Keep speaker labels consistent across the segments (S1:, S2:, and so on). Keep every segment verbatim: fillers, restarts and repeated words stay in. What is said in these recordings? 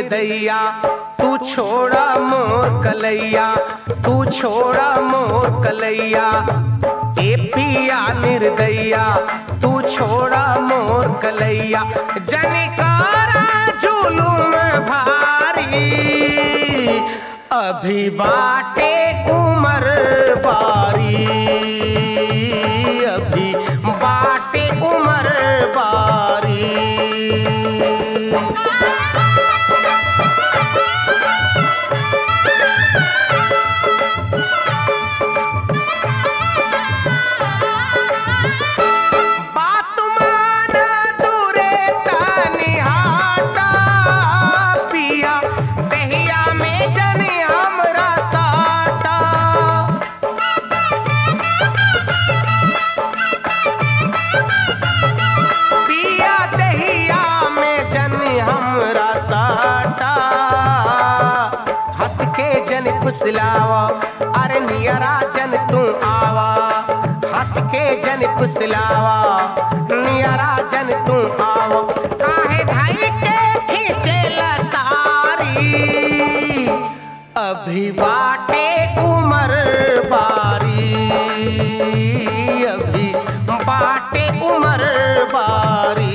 S1: निर्दैया तू छोड़ा मोर कलैया, तू छोड़ा मोर कलैया। ए पिया निर्दैया तू छोड़ा मोर कलैया। जनिकारा जुलुम भारी अभी बाटे उमर बारी, अभी बाटे उमर बारी। बात मान दूरे तनी हाटा पिया, दहिया में जनी हमरा साटा। पिया दहिया में जनी हमरा साटा। हंस के जन फुसलावा अरे नियरा जन तू आवा। हंस के जन फुसलावा नियरा जन तू आवा। काहे धाई के खींचेला सारी अभी बाटे उमर बारी, अभी बाटे उमर बारी।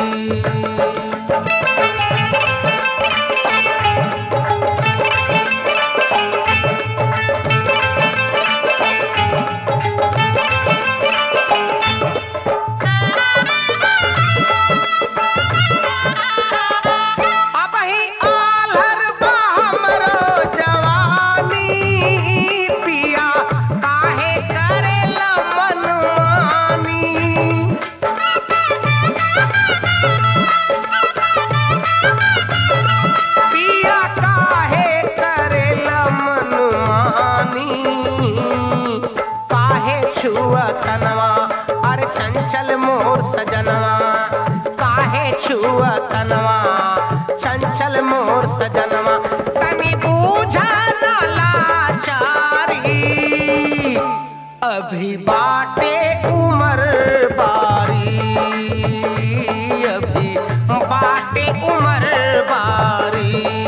S1: तनवा अरे चंचल मोर सजनवा, काहे छुआ तनवा चंचल मोर सजनवा। तनी बूझा न लाचारी अभी बाटे उमर बारी, अभी बाटे उमर बारी।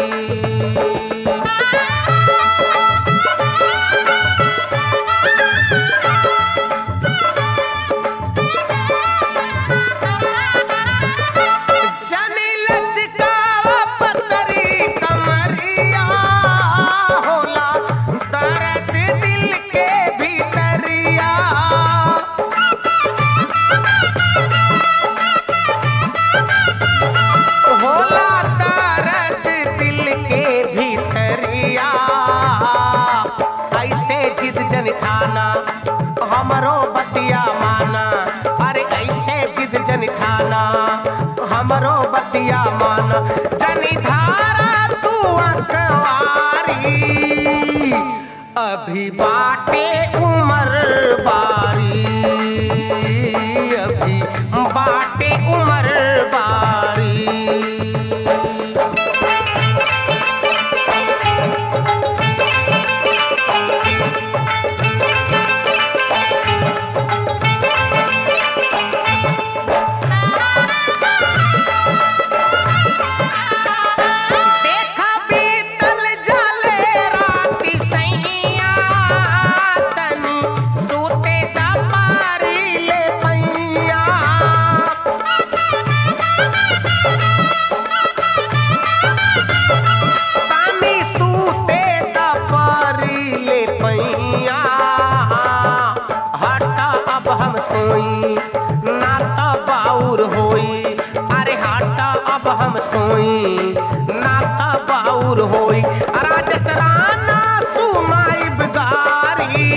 S1: ठाना हमरो बतिया माना, अरे ऐसे जिद जन ठाना हमरो बतिया माना। जनी धारा तू अकवारी अभी बाटे उमर बारी, अभी बाटे उमर बारी। सोई ना तो बाउर होई, अरे हाटा अब हम सोई ना तो बाउर होई। राजस राना सुनाई बिगारी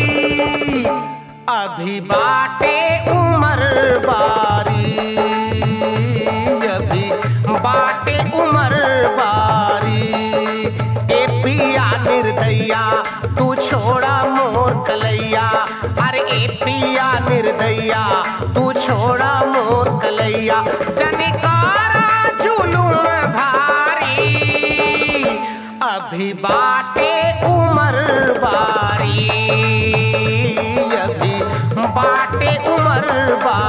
S1: अभी बाटे उमर बारी, अभी बाटे उमर बारी। ए पिया निर्दैया तू छोड़ा मोर कलैया, अरे ए पिया निर्दैया तू छोड़ा मोर कलैया। जनिकारा जुलुम भारी अभी बाटे उमर बारी, अभी बाटे उमर बारी।